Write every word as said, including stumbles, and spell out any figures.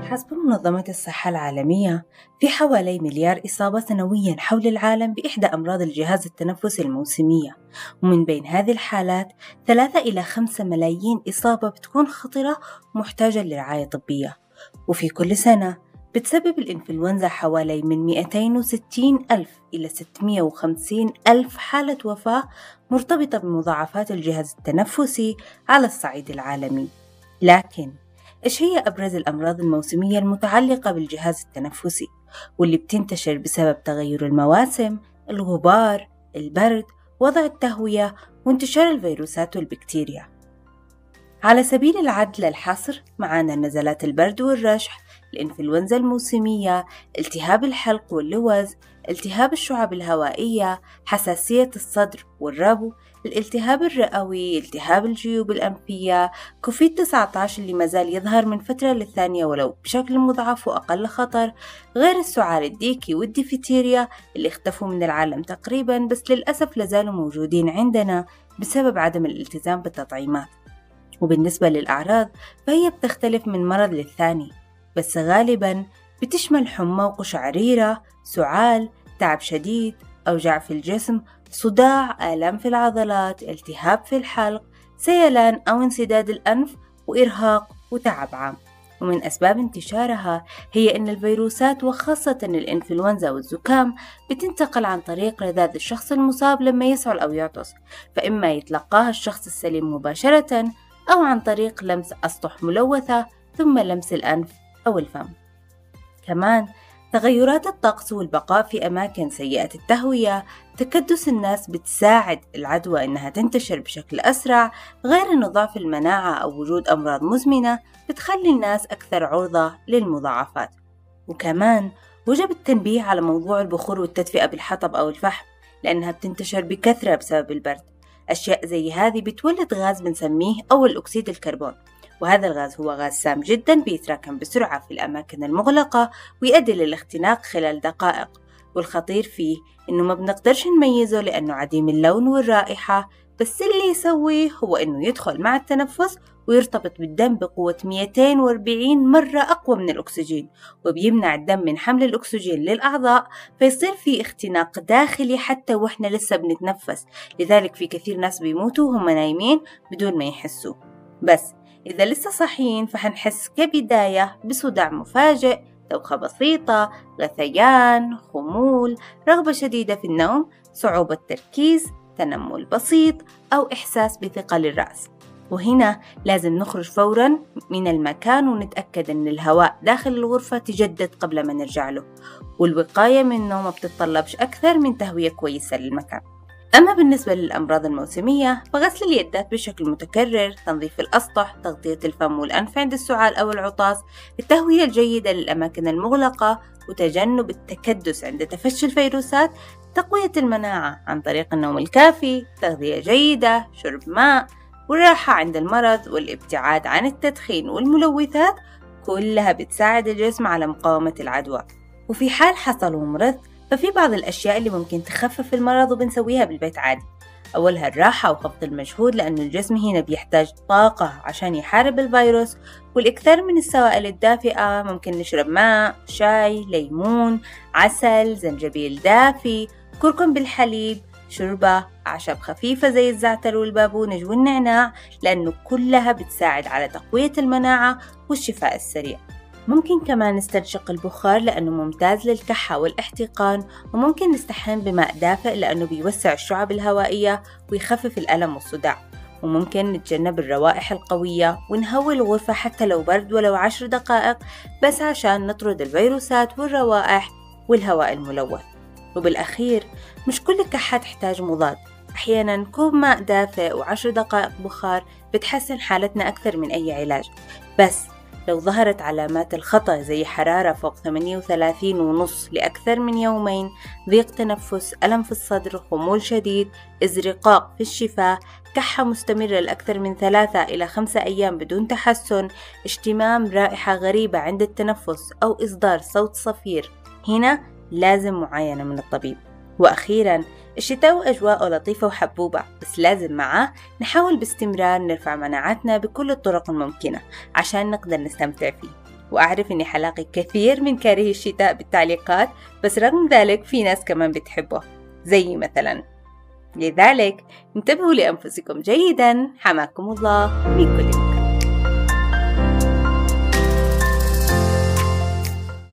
حسب منظمة الصحة العالمية، في حوالي مليار إصابة سنوياً حول العالم بإحدى أمراض الجهاز التنفسي الموسمية، ومن بين هذه الحالات ثلاثة إلى خمسة ملايين إصابة بتكون خطرة ومحتاجة لرعاية طبية. وفي كل سنة بتسبب الإنفلونزا حوالي من مئتين وستين ألف إلى ستمئة وخمسين ألف حالة وفاة مرتبطة بمضاعفات الجهاز التنفسي على الصعيد العالمي. لكن إيش هي أبرز الأمراض الموسمية المتعلقة بالجهاز التنفسي واللي بتنتشر بسبب تغير المواسم، الغبار، البرد، وضع التهوية، وانتشار الفيروسات والبكتيريا؟ على سبيل العد للحصر معانا نزلات البرد والرشح، الإنفلونزا الموسمية، التهاب الحلق واللوز، التهاب الشعب الهوائية، حساسية الصدر والربو، الالتهاب الرئوي، التهاب الجيوب الأنفية، كوفيد تسعة عشر اللي مازال يظهر من فترة للثانية ولو بشكل مضاعف وأقل خطر، غير السعال الديكي والديفتيريا اللي اختفوا من العالم تقريبا بس للأسف لازالوا موجودين عندنا بسبب عدم الالتزام بالتطعيمات. وبالنسبة للأعراض فهي بتختلف من مرض للثاني، بس غالباً بتشمل حمى وقشعريرة، سعال، تعب شديد، أوجاع في الجسم، صداع، آلام في العضلات، التهاب في الحلق، سيلان أو انسداد الأنف، وإرهاق وتعب عام. ومن أسباب انتشارها هي أن الفيروسات وخاصة الإنفلونزا والزكام بتنتقل عن طريق رذاذ الشخص المصاب لما يسعل أو يعطس، فإما يتلقاها الشخص السليم مباشرة أو عن طريق لمس أسطح ملوثة ثم لمس الأنف أو الفم. كمان تغيرات الطقس والبقاء في أماكن سيئة التهوية، تكدس الناس بتساعد العدوى إنها تنتشر بشكل أسرع، غير أن ضعف المناعة أو وجود أمراض مزمنة بتخلي الناس أكثر عرضة للمضاعفات. وكمان وجب التنبيه على موضوع البخور والتدفئة بالحطب أو الفحم لأنها بتنتشر بكثرة بسبب البرد. أشياء زي هذه بتولد غاز بنسميه أول أكسيد الكربون، وهذا الغاز هو غاز سام جدا بيتراكم بسرعة في الأماكن المغلقة ويؤدي للاختناق خلال دقائق، والخطير فيه إنه ما بنقدرش نميزه لأنه عديم اللون والرائحة، بس اللي يسويه هو إنه يدخل مع التنفس ويرتبط بالدم بقوة مئتين وأربعين مرة أقوى من الأكسجين، وبيمنع الدم من حمل الأكسجين للأعضاء، فيصير في اختناق داخلي حتى وإحنا لسه بنتنفس. لذلك في كثير ناس بيموتوا وهم نايمين بدون ما يحسوا. بس إذا لسه صحيين فهنحس كبداية بصداع مفاجئ، دوخة بسيطة، غثيان، خمول، رغبة شديدة في النوم، صعوبة تركيز، تنمل بسيط، أو إحساس بثقل الرأس. وهنا لازم نخرج فوراً من المكان ونتأكد أن الهواء داخل الغرفة تجدد قبل ما نرجع له، والوقاية منه ما بتتطلبش أكثر من تهوية كويسة للمكان. أما بالنسبة للأمراض الموسمية فغسل اليدات بشكل متكرر، تنظيف الأسطح، تغطية الفم والأنف عند السعال أو العطاس، التهوية الجيدة للأماكن المغلقة، وتجنب التكدس عند تفشي الفيروسات، تقوية المناعة عن طريق النوم الكافي، تغذية جيدة، شرب ماء، والراحة عند المرض، والابتعاد عن التدخين والملوثات، كلها بتساعد الجسم على مقاومة العدوى. وفي حال حصل ومرض ففي بعض الأشياء اللي ممكن تخفف المرض وبنسويها بالبيت عادي. أولها الراحة وخفض المجهود لأن الجسم هنا بيحتاج طاقة عشان يحارب الفيروس، والإكثار من السوائل الدافئة، ممكن نشرب ماء، شاي، ليمون، عسل، زنجبيل دافي، كركم بالحليب، شوربة، أعشاب خفيفة زي الزعتر والبابونج والنعناع، لأنه كلها بتساعد على تقوية المناعة والشفاء السريع. ممكن كمان نستنشق البخار لأنه ممتاز للكحة والاحتقان، وممكن نستحم بماء دافئ لأنه بيوسع الشعب الهوائية ويخفف الألم والصداع. وممكن نتجنب الروائح القوية ونهوي الغرفة حتى لو برد ولو عشر دقائق بس عشان نطرد الفيروسات والروائح والهواء الملوث. وبالأخير مش كل كحة تحتاج مضاد، أحيانا كوب ماء دافئ وعشر دقائق بخار بتحسن حالتنا أكثر من أي علاج. بس لو ظهرت علامات الخطأ زي حرارة فوق ثمانية وثلاثين ونص لأكثر من يومين، ضيق تنفس، ألم في الصدر، خمول شديد، إزرقاق في الشفاه، كحة مستمرة لأكثر من ثلاثة إلى خمسة أيام بدون تحسن، اشتمام رائحة غريبة عند التنفس، أو إصدار صوت صفير، هنا لازم معاينة من الطبيب. وأخيراً الشتاء وأجواءه لطيفة وحبوبة، بس لازم معاه نحاول باستمرار نرفع مناعتنا بكل الطرق الممكنة عشان نقدر نستمتع فيه. وأعرف أني حلاقي كثير من كاره الشتاء بالتعليقات، بس رغم ذلك في ناس كمان بتحبه زي مثلا. لذلك انتبهوا لأنفسكم جيدا، حماكم الله من كل